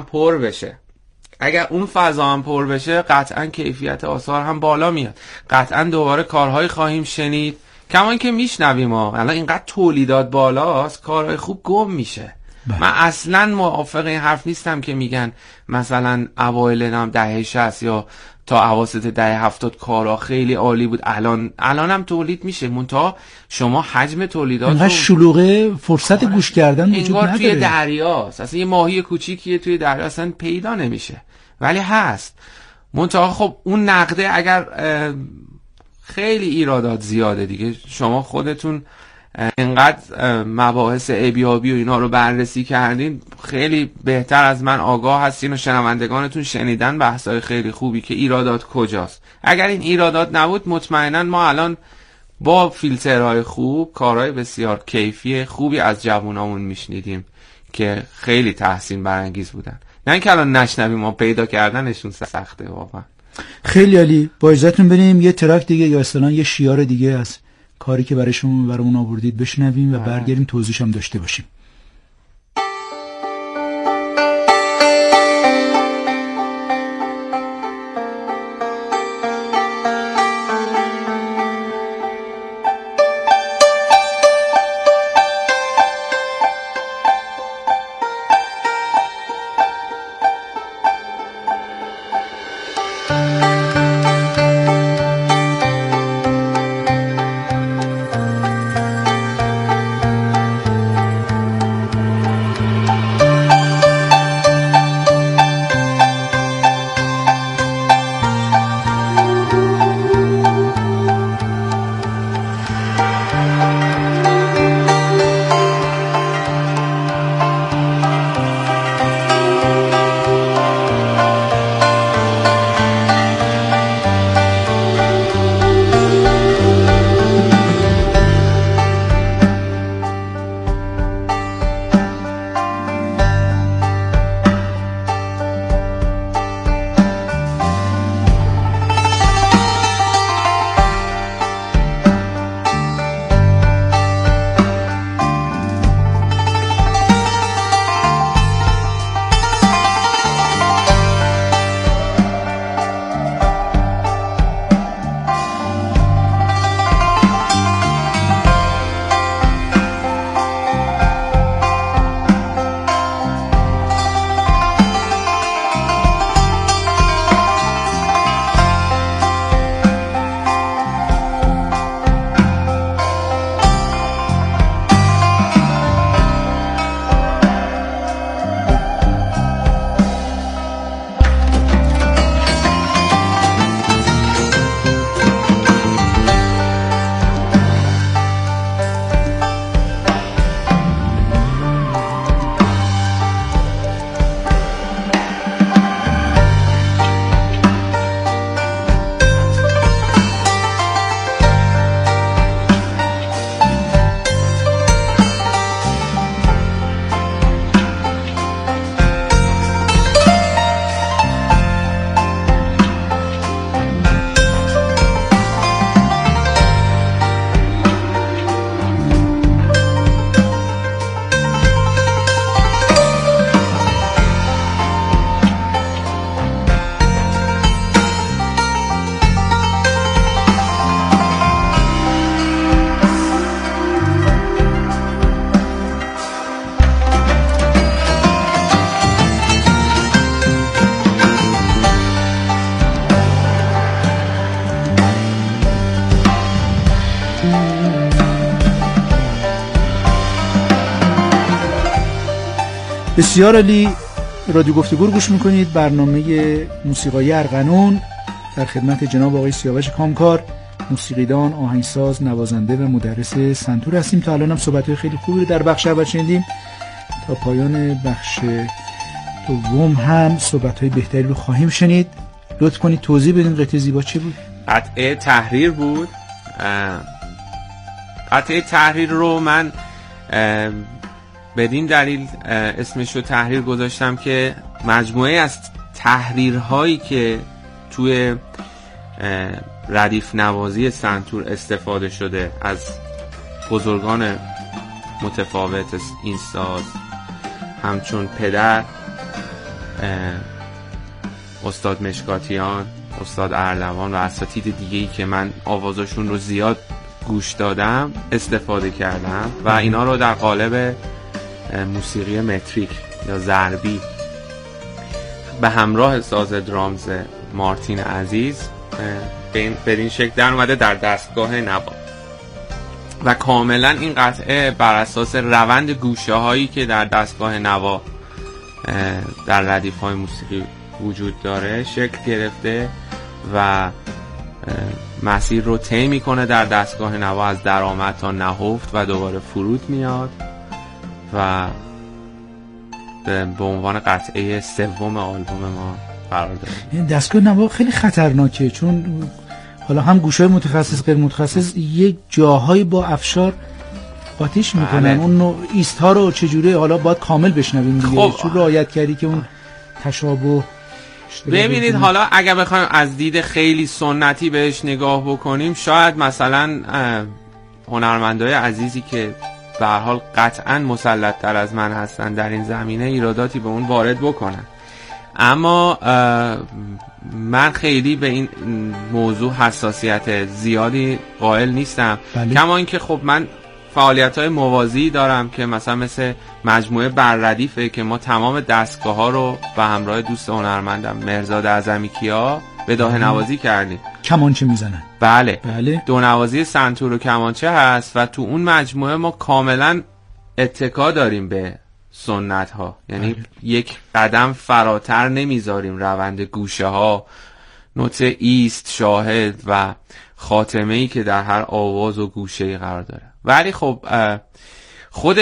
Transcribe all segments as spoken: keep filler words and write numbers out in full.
پر بشه. اگر اون فضا هم پر بشه قطعا کیفیت آثار هم بالا میاد، قطعا دوباره کارهای خواهیم شنید. کمان که میشنویم ها الان اینقدر تولیدات بالاست کارهای خوب گم میشه. بله. من اصلا موافق این حرف نیستم که میگن مثلا اوایل نام دهه شصت یا تا اواسط دهه هفتاد کارها خیلی عالی بود، الان الان هم تولید میشه منتها شما حجم تولیدات اینقدر شلوغه فرصت آره. گوش کردن وجود نداره. توی دریاست اصلا، یه ماهی کوچیکیه توی دریا اصلا پیدا نمیشه ولی هست. منتها خب اون نقده اگر خیلی ایرادات زیاده دیگه، شما خودتون اینقدر مباحث ابیابی و اینا رو بررسی کردین، خیلی بهتر از من آگاه هستین و شنوندگانتون شنیدن بحثای خیلی خوبی که ایرادات کجاست. اگر این ایرادات نبود مطمئنا ما الان با فیلترهای خوب کارهای بسیار کیفی خوبی از جوانامون میشنیدیم که خیلی تحسین برانگیز بودن. نه اینکه الان نشنویم، ما پیدا کردنشون سخته واقعا. خیلی عالی. با اجازهتون بریم یه تراک دیگه یا اصلا یه شیار دیگه از کاری که برایشون برامون آوردید بشنویم و برگردیم توضیحش هم داشته باشیم. بسیار عالی. رادیو گفتگو گوش میکنید. برنامه موسیقایی ارغنون در خدمت جناب آقای سیاوش کامکار، موسیقیدان، آهنگساز، نوازنده و مدرس سنتور هستیم. تا الان هم صحبت‌های خیلی خوبی رو در بخش اول شنیدیم. تا پایان بخش دوم هم صحبت‌های بهتری رو خواهیم شنید. لطف کنید توضیح بدین قطعه زیبا چه بود؟ قطعه تحریر بود. قطعه تحریر رو من بدین دلیل اسمش رو تحریر گذاشتم که مجموعه از تحریرهایی که توی ردیف نوازی سنتور استفاده شده از بزرگان متفاوت این ساز همچون پدر استاد مشکاتیان، استاد اردوان و اساتید دیگه‌ای که من آوازشون رو زیاد گوش دادم استفاده کردم و اینا رو در قالب موسیقی متریک یا ضربی به همراه ساز درامز مارتین عزیز به این شکل در اومده در دستگاه نوا و کاملا این قطعه بر اساس روند گوشه هایی که در دستگاه نوا در ردیف های موسیقی وجود داره شکل گرفته و مسیر رو طی میکنه در دستگاه نوا از درآمد تا نهفت و دوباره فرود میاد و به عنوان قطعه سوم آلبوم ما قرار داره. این دستگاه نوا خیلی خطرناکه چون حالا هم گوشای متخصص غیر متخصص یک جاهایی با افشار آتیش میکنن. بله. اون نوع ایست ها رو چجوره حالا باید کامل بشنویم دیگه. خب چون رعایت کردی که اون تشابه ببینید حالا اگر بخوایم از دید خیلی سنتی بهش نگاه بکنیم شاید مثلا هنرمندای عزیزی که به هر حال قطعا مسلط تر از من هستن در این زمینه ایراداتی به اون وارد بکنن، اما من خیلی به این موضوع حساسیت زیادی قائل نیستم. بله. کما اینکه خب من فعالیت‌های موازی دارم که مثلا مثل مجموعه برردیفه که ما تمام دستگاه‌ها رو به همراه دوست هنرمندم مرزاد اعظمی کیا بداهه نوازی کردیم. کمانچه میزنن. بله. بله. دو نوازی سنتور و کمانچه هست و تو اون مجموعه ما کاملا اتکا داریم به سنت ها، یعنی بله. یک قدم فراتر نمیذاریم روند گوشه ها، نوته ایست، شاهد و خاتمه‌ای که در هر آواز و گوشه‌ای قرار داره. ولی خب خود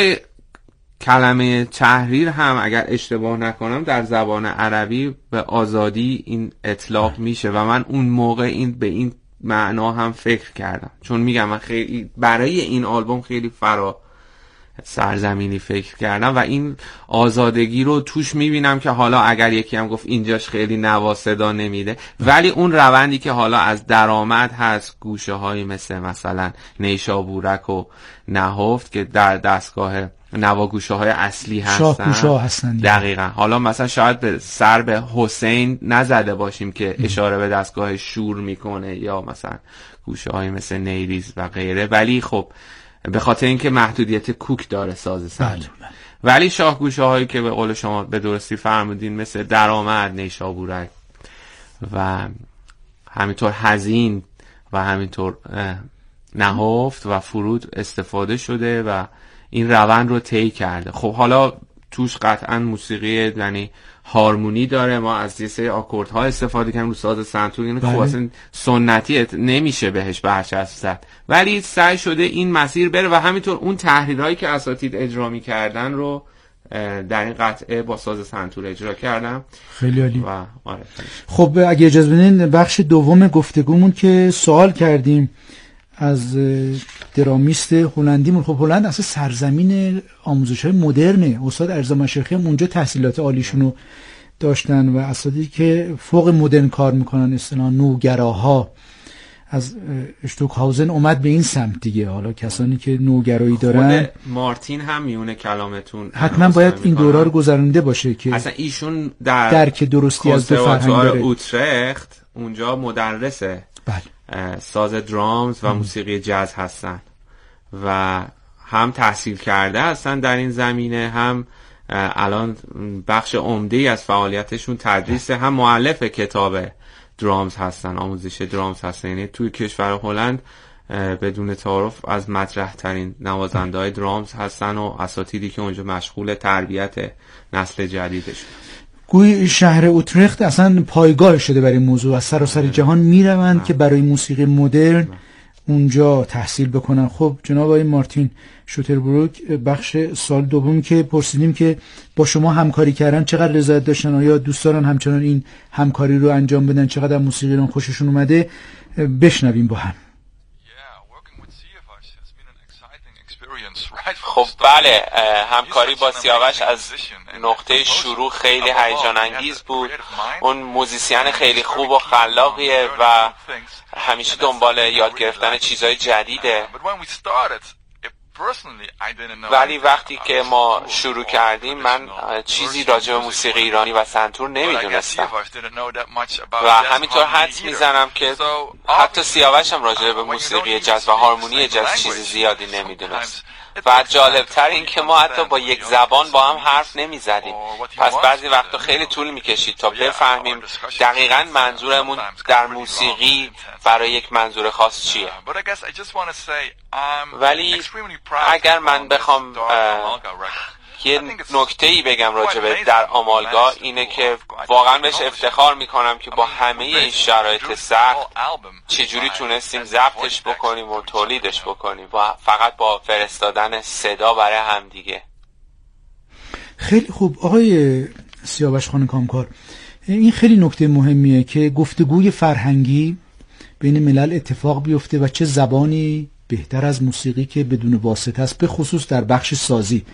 کلمه تحریر هم اگر اشتباه نکنم در زبان عربی به آزادی این اطلاق میشه و من اون موقع این به این معنا هم فکر کردم، چون میگم من خیلی برای این آلبوم خیلی فرا سرزمینی فکر کردم و این آزادگی رو توش میبینم که حالا اگر یکی هم گفت اینجاش خیلی نوا صدا نمیده، ولی اون روندی که حالا از درآمد هست گوشه هایی مثل مثلا نیشابورک و نهفت که در دستگاه نواگوشه های اصلی هستن, هستن دقیقا. حالا مثلا شاید به سر به حسین نزده باشیم که اشاره به دستگاه شور میکنه یا مثلا گوشه های مثل نیریز و غیره، ولی خب به خاطر اینکه محدودیت کوک داره ساز سنتور. بله. ولی شاهگوشه هایی که به قول شما به درستی فرمودین مثل درآمد، نیشابورک و همینطور حزین و همینطور نهفت و فرود استفاده شده و این روند رو طی کرده. خب حالا توش قطعا موسیقی یعنی هارمونی داره، ما از یه سری آکوردها استفاده کنیم رو ساز سنتور، یعنی خب اصلا سنتی نمیشه بهش برچسب زد، ولی سعی شده این مسیر بره و همینطور اون تحریرهایی که اساتید اجرا می‌کردن رو در این قطعه با ساز سنتور اجرا کردم. خیلی عالی. و آره. خب اگه اجازه بدین بخش دوم گفتگومون که سوال کردیم از درامیست هلندیمون. خب هلند اصلا سرزمین آموزش‌های مدرنه. استاد ارزا مشایخی هم اونجا تحصیلات عالیشونو داشتن و اساتیدی که فوق مدرن کار میکنن، اصطلاحاً نوگراها. از اشتوکهاوزن اومد به این سمت دیگه. حالا کسانی که نوگرایی دارن، خود مارتین هم میونه کلامتون حتما باید این دوره رو گذرونده باشه که اصلا ایشون در درک درستی از دو فرهنگ داره. اوترخت اونجا مدرسه. بله. ساز درامز و موسیقی جاز هستن و هم تحصیل کرده هستن در این زمینه، هم الان بخش عمده‌ای از فعالیتشون تدریس، هم مؤلف کتاب درامز هستن، آموزش درامز هستن. یعنی توی کشور هلند بدون تعارف از مطرح ترین نوازنده های درامز هستن و اساتیدی که اونجا مشغول تربیت نسل جدیدشون. گوی شهر اوترخت اصلا پایگاه شده برای موضوع، از سراسر جهان میروند که برای موسیقی مدرن اونجا تحصیل بکنن. خب جناب آقای مارتین شوتربروک، بخش سال دوم که پرسیدیم که با شما همکاری کردن چقدر رضایت داشتن، آیا دوست دارن همچنان این همکاری رو انجام بدن، چقدر موسیقی رو خوششون اومده، بشنویم با هم. خب بله، همکاری با سیاوش از نقطه شروع خیلی هیجان انگیز بود. اون موزیسین خیلی خوب و خلاقیه و همیشه دنبال یاد گرفتن چیزهای جدیده ولی وقتی که ما شروع کردیم من چیزی راجع به موسیقی ایرانی و سنتور نمیدونستم و همینطور حدس میزنم که حتی سیاوش هم راجع به موسیقی جاز و هارمونی جاز چیزی زیادی نمیدونست. و جالبتر این که ما حتی با یک زبان با هم حرف نمیزدیم، پس بعضی وقتا خیلی طول میکشید تا بفهمیم دقیقاً منظورمون در موسیقی برای یک منظور خاص چیه. ولی اگر من بخوام یه نکته‌ای بگم راجع به در آمالگا اینه که واقعا بهش افتخار میکنم که با همه این شرایط سخت چجوری تونستیم ضبطش بکنیم و تولیدش بکنیم و فقط با فرستادن صدا برای هم دیگه. خیلی خوب آقای سیاوش خان کامکار، این خیلی نکته مهمیه که گفتگوی فرهنگی بین ملل اتفاق بیفته و چه زبانی بهتر از موسیقی که بدون واسطه است، به خصوص در بخش سازی.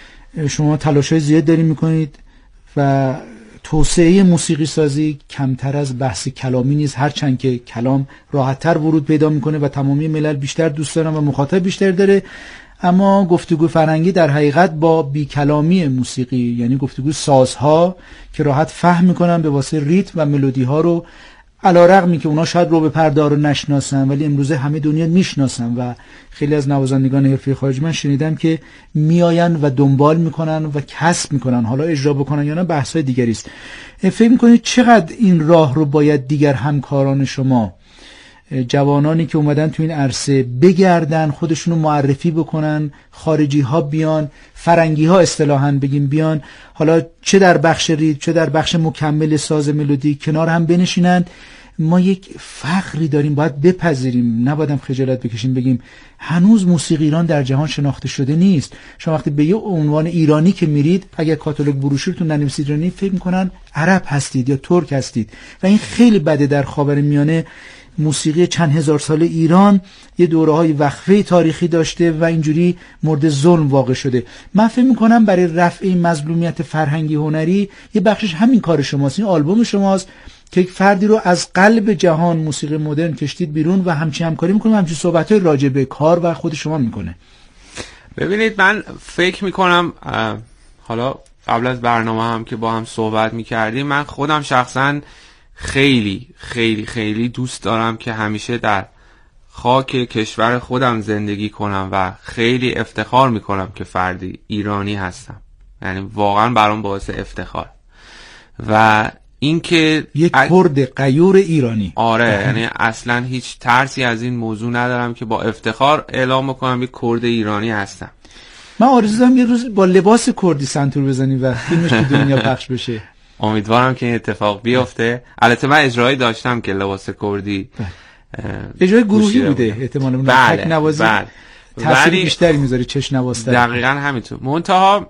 شما تلاش‌های زیاد دارین میکنید و توسعه موسیقی سازی کمتر از بحث کلامی نیست، هرچند که کلام راحت‌تر ورود پیدا میکنه و تمامی ملل بیشتر دوست دارن و مخاطب بیشتر داره، اما گفتگو فرهنگی در حقیقت با بی کلامی موسیقی، یعنی گفتگو سازها که راحت فهم میکنن به واسطه ریتم و ملودی ها رو، علی‌رغمی که اونا شاید رو به پرده رو نشناسن ولی امروزه همه دنیا میشناسن و خیلی از نوازندگان حرفه‌ای خارجی من شنیدم که میآین و دنبال میکنن و کسب میکنن، حالا اجرا بکنن یا نه بحث‌های دیگری است. فکر میکنید چقدر این راه رو باید دیگر همکاران شما، جوانانی که اومدن تو این عرصه، بگردن خودشونو معرفی بکنن، خارجی ها بیان، فرنگی ها اصطلاحاً بگیم بیان، حالا چه در بخش ریتم چه در بخش مکمل ساز ملودی کنار هم بنشینند. ما یک فخری داریم باید بپذیریم، نباید هم خجالت بکشیم بگیم هنوز موسیقی ایران در جهان شناخته شده نیست. شما وقتی به یه عنوان ایرانی که میرید، اگر کاتالوگ بروشورتون ننویسید ایرانی، فکر میکنن عرب هستید یا ترک هستید و این خیلی بده. در خاورمیانه موسیقی چند هزار ساله ایران یه دوره‌های وقفه تاریخی داشته و اینجوری مورد ظلم واقع شده. من فکر می‌کنم برای رفع این مظلومیت فرهنگی هنری یه بخشش همین کار شماست، این آلبوم شماست که یک فردی رو از قلب جهان موسیقی مدرن کشتید بیرون و همچین همکاری می‌کنه، همچین صحبت‌های راجع به کار و خود شما می‌کنه. ببینید من فکر می‌کنم حالا قبل از برنامه هم که با هم صحبت می‌کردیم، من خودم شخصاً خیلی خیلی خیلی دوست دارم که همیشه در خاک کشور خودم زندگی کنم و خیلی افتخار میکنم که فردی ایرانی هستم، یعنی واقعا برام باعث افتخار. و اینکه یک کرد غیور ایرانی، آره یعنی اصلا هیچ ترسی از این موضوع ندارم که با افتخار اعلام کنم یک کرد ایرانی هستم. من آرزو دارم یه روز با لباس کردی سنتور بزنیم و فیلمش تو دنیا پخش بشه. امیدوارم که این اتفاق بیفته. البته من اجرایی داشتم که لباس کردی اجرای گروهی بوده احتمالاً، بله تک نوازی بله. تاثیر بیشتری میذاره چش نوازتر. دقیقاً همینطور. منتها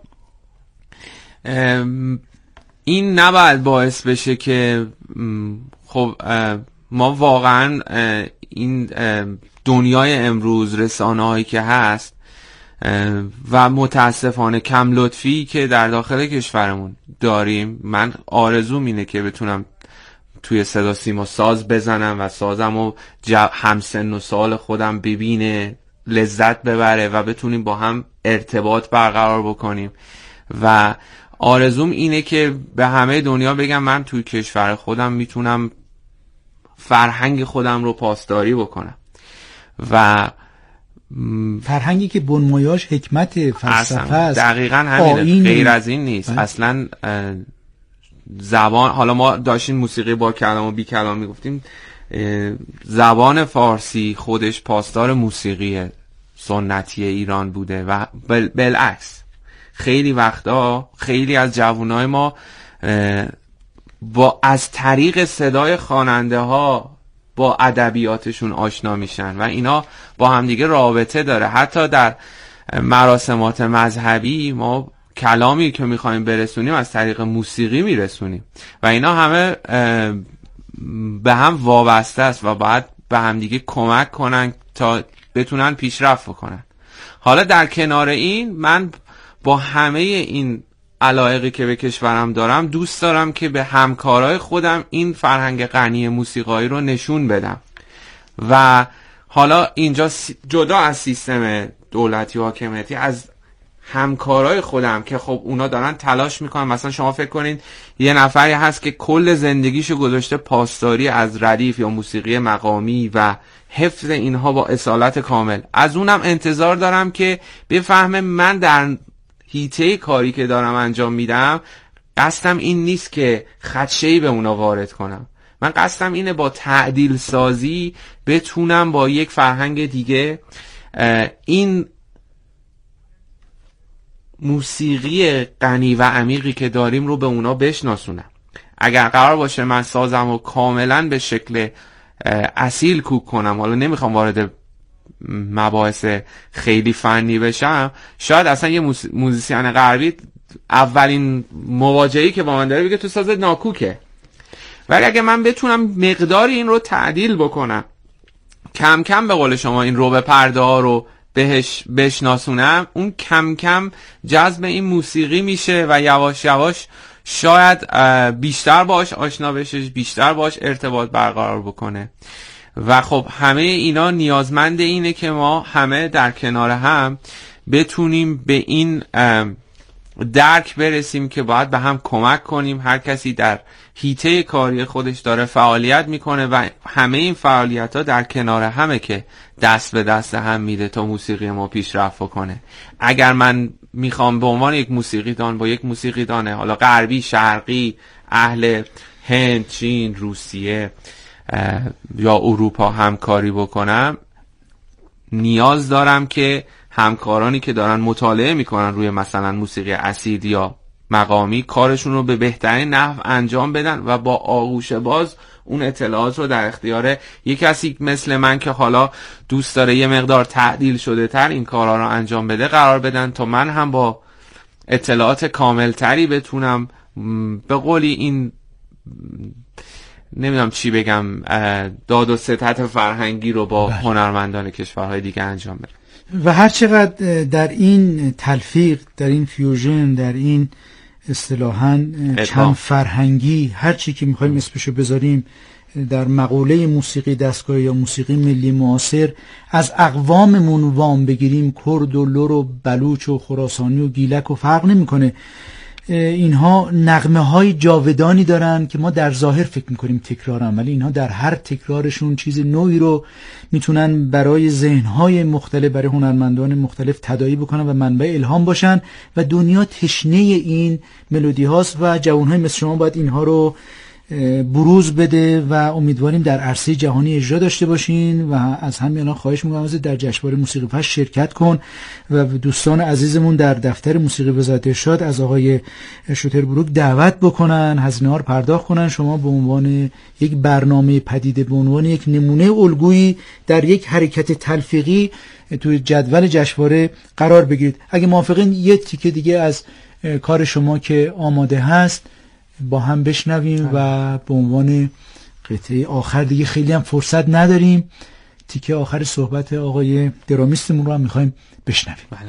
این نباید باعث بشه که خب ما واقعاً این دنیای امروز رسانه‌هایی که هست و متاسفانه کم لطفی که در داخل کشورمون داریم، من آرزوم اینه که بتونم توی صدا سیما ساز بزنم و سازمو همسن و سال خودم ببینه، لذت ببره و بتونیم با هم ارتباط برقرار بکنیم. و آرزوم اینه که به همه دنیا بگم من توی کشور خودم میتونم فرهنگ خودم رو پاسداری بکنم و فرهنگی که بنمایه‌اش حکمت فلسفه است. دقیقاً همینه، غیر از این نیست. بله. اصلا زبان، حالا ما داشتیم موسیقی با کلام و بی کلام میگفتیم، زبان فارسی خودش پاسدار موسیقی سنتی ایران بوده و بل بالعکس خیلی وقتا خیلی از جوانای ما با از طریق صدای خواننده ها با ادبیاتشون آشنا میشن و اینا با همدیگه رابطه داره. حتی در مراسمات مذهبی ما کلامی که میخوایم برسونیم از طریق موسیقی میرسونیم و اینا همه به هم وابسته است و باید به همدیگه کمک کنن تا بتونن پیشرفت بکنن. حالا در کنار این، من با همه این علایقی که به کشورم دارم دوست دارم که به همکارای خودم این فرهنگ غنی موسیقایی رو نشون بدم و حالا اینجا جدا از سیستم دولتی و حاکمیتی از همکارای خودم که خب اونا دارن تلاش میکنن. مثلا شما فکر کنین یه نفری هست که کل زندگیشو گذاشته پاسداری از ردیف یا موسیقی مقامی و حفظ اینها با اصالت کامل. از اونم انتظار دارم که بفهمه من در حیطه کاری که دارم انجام میدم قصدم این نیست که خدشه‌ای به اونا وارد کنم. من قصدم اینه با تعدیل سازی بتونم با یک فرهنگ دیگه این موسیقی غنی و عمیقی که داریم رو به اونا بشناسونم. اگر قرار باشه من سازم و کاملا به شکل اصیل کوک کنم، حالا نمیخوام وارد مباحث خیلی فنی بشم، شاید اصلا یه موزیسین غربی اولین مواجهه‌ای که با من داره بگه تو ساز ناکوکه. ولی اگه من بتونم مقداری این رو تعدیل بکنم، کم کم به قول شما این رو به پرده ها رو بهش بشناسونم، اون کم کم جذب این موسیقی میشه و یواش یواش شاید بیشتر باش آشنا بشه، بیشتر باش ارتباط برقرار بکنه. و خب همه اینا نیازمند اینه که ما همه در کنار هم بتونیم به این درک برسیم که باید به هم کمک کنیم. هر کسی در حیطه کاری خودش داره فعالیت میکنه و همه این فعالیت ها در کنار همه که دست به دست هم میده تا موسیقی ما پیشرفت کنه. اگر من میخوام به عنوان یک موسیقیدان با یک موسیقیدان حالا غربی، شرقی، اهل هند، چین، روسیه یا اروپا همکاری بکنم، نیاز دارم که همکارانی که دارن مطالعه میکنن روی مثلا موسیقی اسید یا مقامی کارشون رو به بهترین نحو انجام بدن و با آغوش باز اون اطلاعات رو در اختیار یک کسی مثل من که حالا دوست داره یه مقدار تعدیل شده تر این کارها رو انجام بده قرار بدن، تا من هم با اطلاعات کامل تری بتونم به قولی این نمیدونم چی بگم داد و ستد فرهنگی رو با بله. هنرمندان کشورهای دیگه انجام بده. و هر چقدر در این تلفیق، در این فیوژن، در این اصطلاحاً چند فرهنگی، هر چی که میخوایم اسمشو بذاریم، در مقوله موسیقی دستگاهی یا موسیقی ملی معاصر از اقواممون وام بگیریم، کرد و لر و بلوچ و خراسانی و گیلک و فرق نمیکنه، اینها نغمه های جاودانی دارن که ما در ظاهر فکر میکنیم تکرارن، ولی اینها در هر تکرارشون چیز نوعی رو میتونن برای ذهنهای مختلف، برای هنرمندان مختلف تداعی بکنن و منبع الهام باشن و دنیا تشنه این ملودی هاست و جوانهای مثل شما باید اینها رو بروز بده و امیدواریم در عرصه جهانی اجرا داشته باشین. و از همین الان خواهش می‌کنم از در جشنواره موسیقی فجر شرکت کن و دوستان عزیزمون در دفتر موسیقی وزارت ارشاد از آقای شوتربروک دعوت بکنن، هزینه ها رو پرداخت کنن، شما به عنوان یک برنامه پدیده، به عنوان یک نمونه الگویی در یک حرکت تلفیقی توی جدول جشنواره قرار بگیرید. اگه موافقین یه تیکه دیگه از کار شما که آماده هست با هم بشنویم و به عنوان قطعه آخر، دیگه خیلی هم فرصت نداریم، تیکه آخر صحبت آقای درامیستمون رو هم میخوایم بشنویم. بله.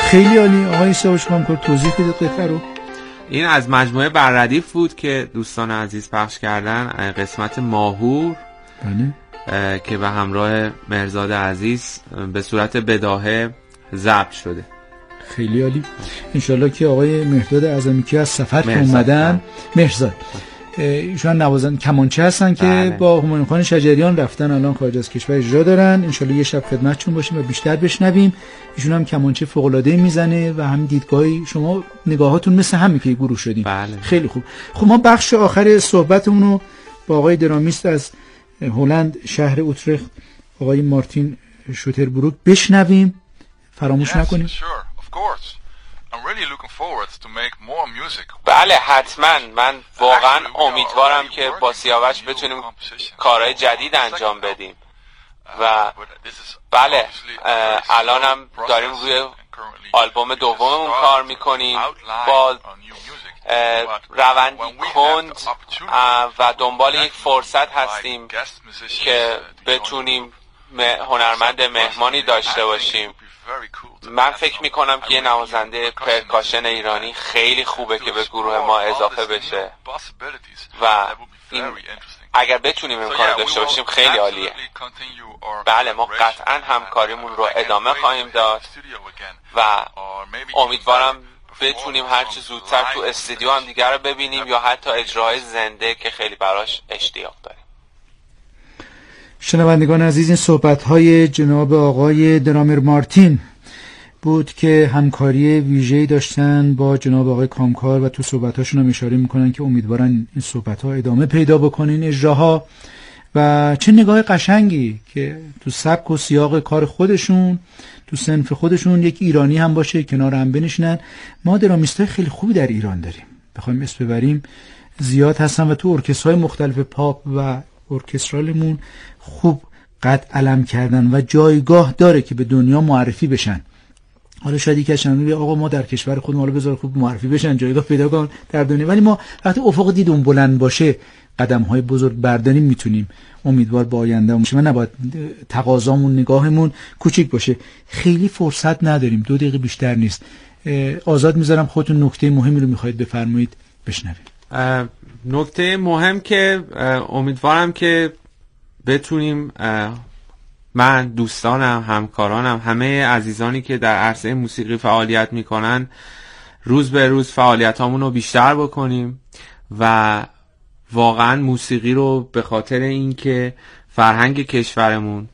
خیلی عالی. آقای سیاوش کامکار توضیح بدید قطعه رو. این از مجموعه برردیف بود که دوستان عزیز پخش کردن، قسمت ماهور. بله. که به همراه مهرزاد عزیز به صورت بداهه ضبط شده. خیلی عالی. انشالله که آقای مهرداد اعظمی که از سفر که اومدن، مهرزاد ایشون نوازنده کمانچه هستن که بله. با همایون خان شجریان رفتن الان خارج از کشور اجرا دارن. انشالله یه شب خدمتشون باشیم و بیشتر بشنویم. ایشون هم کمانچه فوق العاده میزنه و هم دیدگاهی شما نگاهاتون مثل همین که گروه شدیم. بله. خیلی خوب. خب ما بخش آخر صحبتمون رو با آقای درامیست از هلند شهر اوترخت آقای مارتین شوتربروک بشنویم. فراموش نکنیم. بله حتما. من واقعا امیدوارم که با سیاوش بتونیم کارهای جدید انجام بدیم و بله الانم داریم روی آلبوم دوممون کار میکنیم با روندی کند و دنبال یک فرصت هستیم که بتونیم هنرمند مهمانی داشته باشیم. من فکر میکنم که یه نوازنده پرکاشن ایرانی خیلی خوبه که به گروه ما اضافه بشه و این اگر بتونیم این کار داشته باشیم خیلی عالیه. بله ما قطعا همکاریمون رو ادامه خواهیم داد و امیدوارم بتونیم هرچی زودتر تو استودیو هم دیگر رو ببینیم یا حتی اجراهای زنده که خیلی براش اشتیاق داریم. شنوندگان عزیز، این صحبت‌های جناب آقای درامر مارتین بود که همکاری ویژه‌ای داشتن با جناب آقای کامکار و تو صحبت‌هاشون هم اشاره می‌کنن که امیدوارن این صحبت‌ها ادامه پیدا بکنین اجراها و چه نگاه قشنگی که تو سبک و سیاق کار خودشون تو صنف خودشون یک ایرانی هم باشه کنار هم بنشینن. ما درامیستای خیلی خوبی در ایران داریم، بخوایم اسم ببریم زیاد هستن و تو ارکسترهای مختلف پاپ و ارکسترالمون خوب قد علم کردن و جایگاه داره که به دنیا معرفی بشن. حالا شاید یک کشون میگه آقا ما در کشور خودمون حالا بذار خوب معرفی بشن جایگاه پیدا کنن در دنیا، ولی ما وقتی افق دیدمون بلند باشه قدم‌های بزرگ برداریم میتونیم امیدوار با آینده باشه و نباید تقاضامون نگاهمون کوچیک باشه. خیلی فرصت نداریم، دو دقیقه بیشتر نیست. آزاد میذارم خودتون نکته مهمی رو میخواید بفرمایید بشنویم. نکته مهم که امیدوارم که بتونیم من، دوستانم، همکارانم، همه عزیزانی که در عرصه موسیقی فعالیت میکنن روز به روز فعالیتامون رو بیشتر بکنیم و واقعا موسیقی رو به خاطر اینکه فرهنگ کشورمون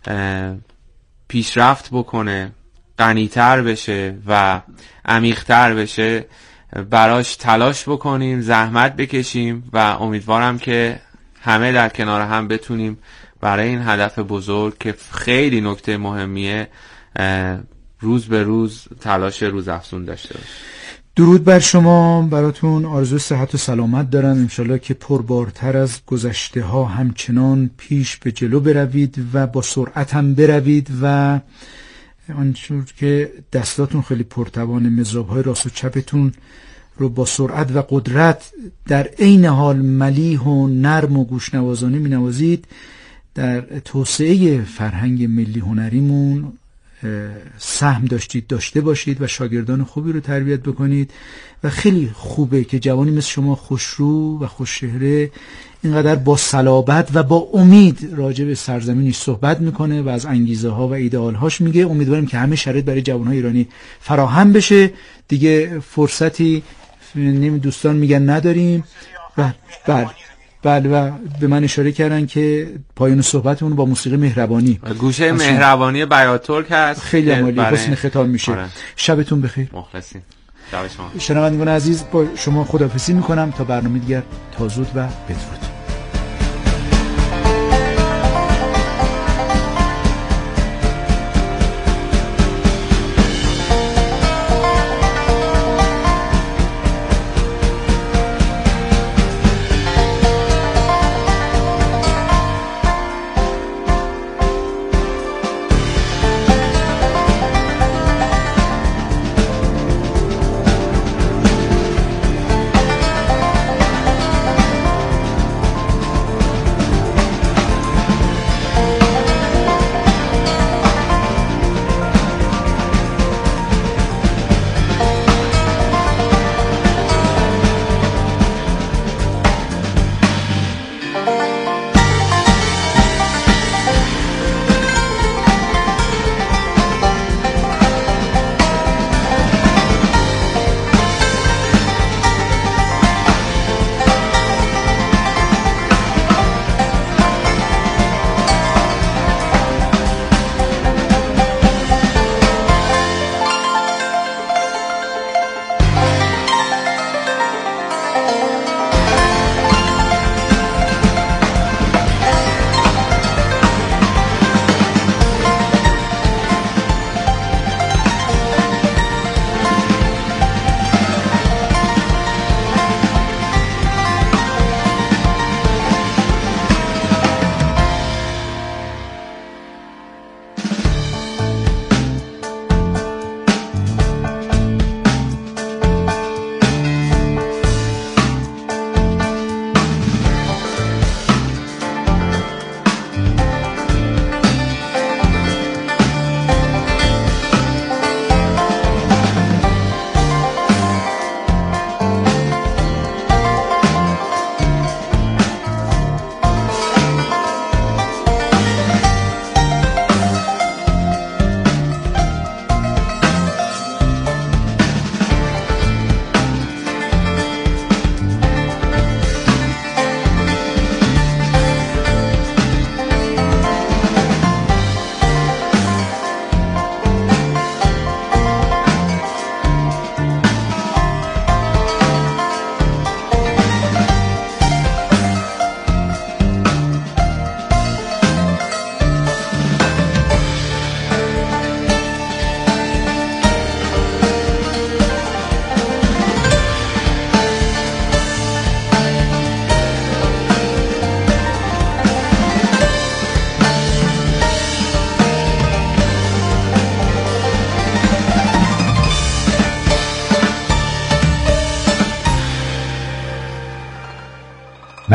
پیشرفت بکنه، غنی‌تر بشه و عمیق‌تر بشه براش تلاش بکنیم، زحمت بکشیم و امیدوارم که همه در کنار هم بتونیم برای این هدف بزرگ که خیلی نکته مهمیه روز به روز تلاش روزافزون داشته باشیم. درود بر شما، براتون آرزو صحت و سلامت دارم. انشالله که پربارتر از گذشته ها همچنان پیش به جلو بروید و با سرعت هم بروید و آنچور که دستاتون خیلی پرتوان، مضراب های راست و چپتون رو با سرعت و قدرت در عین حال ملیح و نرم و گوشنوازانه می نوازید در توسعه فرهنگ ملی هنریمون سهم داشتید داشته باشید و شاگردان خوبی رو تربیت بکنید و خیلی خوبه که جوانی مثل شما خوشرو و خوشچهره اینقدر با صلابت و با امید راجع به سرزمینش صحبت میکنه و از انگیزه ها و ایدئال هاش میگه. امیدواریم که همه شرایط برای جوانهای ایرانی فراهم بشه. دیگه فرصتی نمی دوستان میگن نداریم. بله بله بله و به من اشاره کردن که پایان صحبتمون با موسیقی مهربانی گوشه مهربانی بیات ترک هست. خیلی عالی، حسن ختام میشه. آره. شبتون بخیر. مخلصیم. شب شما. شنوندگان عزیز با شما خداحافظی میکنم تا برنامه دیگر. تا زود و بدرود.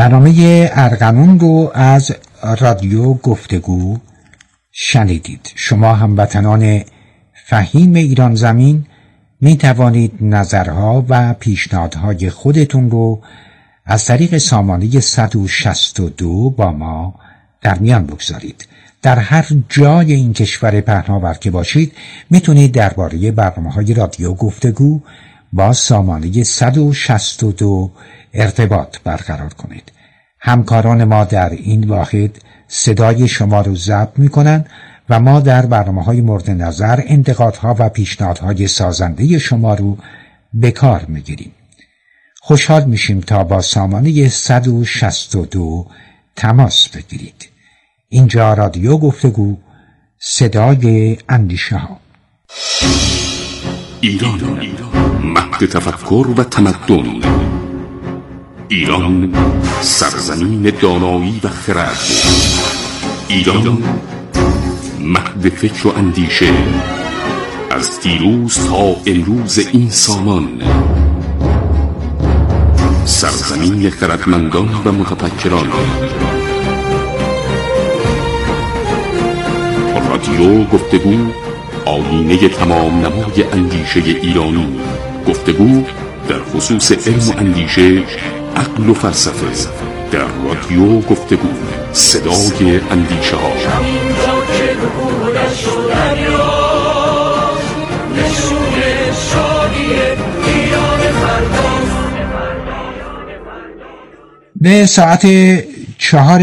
برنامه ارغنون رو از رادیو گفتگو شنیدید. شما هموطنان فهیم ایران زمین می توانید نظرها و پیشنهادهای خودتون رو از طریق سامانه صد و شصت و دو با ما در میان بگذارید. در هر جای این کشور پهناور که باشید میتونید درباره برنامه‌های رادیو گفتگو با سامانه صد و شصت و دو ارتباط برقرار کنید. همکاران ما در این واحد صدای شما رو ضبط میکنن و ما در برنامه‌های مورد نظر انتقادها و پیشنهادهای سازنده شما رو به کار میگیریم. خوشحال میشیم تا با سامانه صد و شصت و دو تماس بگیرید. اینجا رادیو گفتگو، صدای اندیشه ها. ایران، مهد تفکر و تمدن. ایران، سرزمین دانایی و خرد. ایران، مهد فکر و اندیشه. از دیروز تا امروز این سامان، سرزمین خردمندان و متفکران. رادیو گفتگو، آیینه تمام نمای اندیشه ایرانی. گفتگو در خصوص علم و اندیشه، عقل و فلسفه. در رادیو گفتگو، صدای اندیشه ها. به ساعت چهار